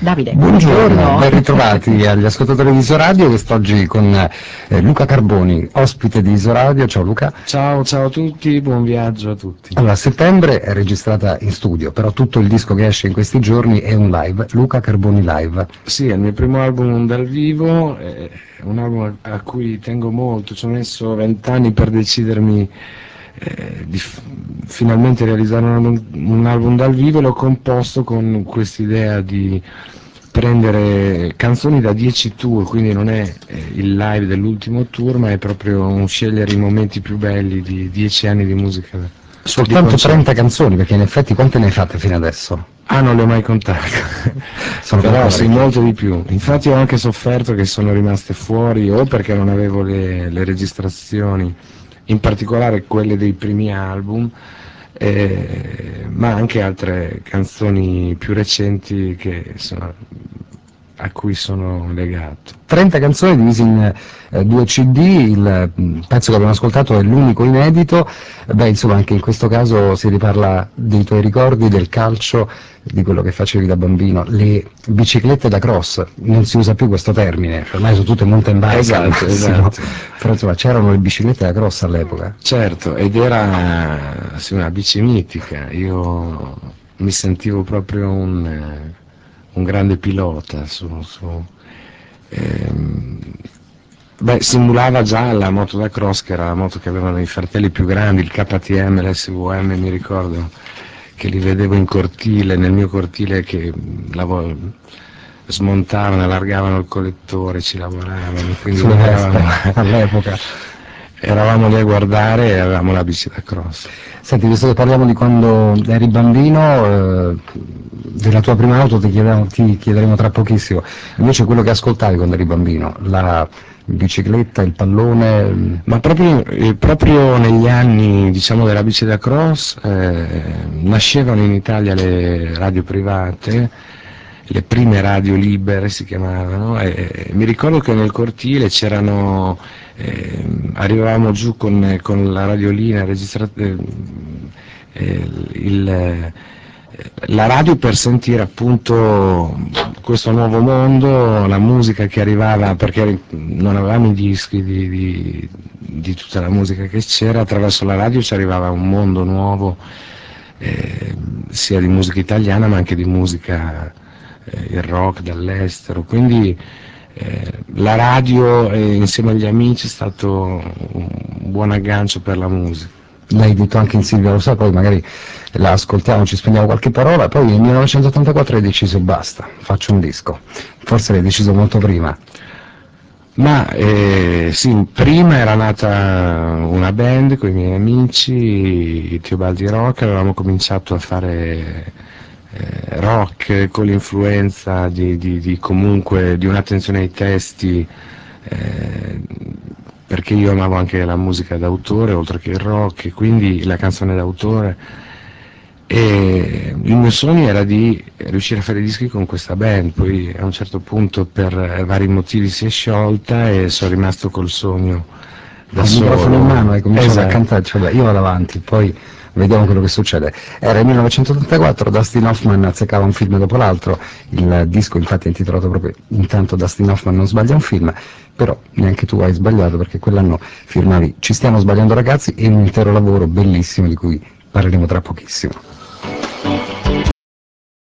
Davide, Buongiorno, buongiorno. ben ritrovati agli ascoltatori di Isoradio, quest'oggi con Luca Carboni, ospite di Isoradio. Ciao Luca. Ciao, ciao a tutti, buon viaggio a tutti. Allora, a settembre è registrata in studio, però tutto il disco che esce in questi giorni è un live, Luca Carboni Live. Sì, è il mio primo album dal vivo, è un album a cui tengo molto, ci ho messo 20 anni per decidermi finalmente realizzare un album dal vivo e l'ho composto con quest'idea di prendere canzoni da 10 tour, quindi non è il live dell'ultimo tour, ma è proprio un scegliere i momenti più belli di 10 anni di musica, di Soltanto 30 concerto. canzoni, perché in effetti quante ne hai fatte fino adesso? Ah, non le ho mai contate, Sono comunque però sì, parecchie. molto di più. Infatti ho anche sofferto che sono rimaste fuori o perché non avevo le registrazioni, in particolare quelle dei primi album, ma anche altre canzoni più recenti a cui sono legato. 30 canzoni divise in due CD, il pezzo che abbiamo ascoltato è l'unico inedito. Beh, insomma, anche in questo caso si riparla dei tuoi ricordi, del calcio, di quello che facevi da bambino. Le biciclette da cross, non si usa più questo termine, ormai sono tutte mountain bike al Esatto, massimo, esatto. però insomma c'erano le biciclette da cross all'epoca. Certo, ed era sì, una bici mitica, io mi sentivo proprio un grande pilota ehm, simulava già la moto da cross, che era la moto che avevano i fratelli più grandi, il KTM, l'SVM, mi ricordo che li vedevo in cortile, nel mio cortile che smontavano, allargavano il collettore, ci lavoravano, quindi Sulle noi Vespe all'epoca. eravamo lì a guardare e avevamo la bici da cross. Senti, visto che parliamo di quando eri bambino, della tua prima auto ti chiederemo tra pochissimo. Invece quello che ascoltavi quando eri bambino, la bicicletta, il pallone, Ma proprio negli anni, diciamo, della bici da cross, nascevano in Italia le radio private, le prime radio libere si chiamavano, e mi ricordo che nel cortile arrivavamo giù con la radiolina registrata, la radio per sentire appunto questo nuovo mondo, la musica che arrivava, perché non avevamo i dischi di tutta la musica che c'era, attraverso la radio ci arrivava un mondo nuovo, sia di musica italiana ma anche di musica, il rock dall'estero, quindi la radio insieme agli amici è stato un buon aggancio per la musica. l'hai detto anche in Silvia Lo sa, poi magari la ascoltiamo, ci spendiamo qualche parola, poi nel 1984 hai deciso basta, faccio un disco. Forse l'hai deciso molto prima. Ma sì, prima era nata una band con i miei amici, i Teobaldi Rock, avevamo cominciato a fare rock con l'influenza comunque di un'attenzione ai testi, eh, perché io amavo anche la musica d'autore oltre che il rock, e quindi la canzone d'autore. E il mio sogno era di riuscire a fare dischi con questa band, poi a un certo punto per vari motivi si è sciolta e sono rimasto col sogno da Col microfono in mano solo. hai cominciato a Esatto. cantare, cioè, beh, io vado avanti, poi vediamo quello che succede. Era il 1984, Dustin Hoffman azzeccava un film dopo l'altro, il disco infatti è intitolato proprio Intanto Dustin Hoffman non sbaglia un film, però neanche tu hai sbagliato perché quell'anno firmavi Ci stiamo sbagliando ragazzi e un intero lavoro bellissimo di cui parleremo tra pochissimo.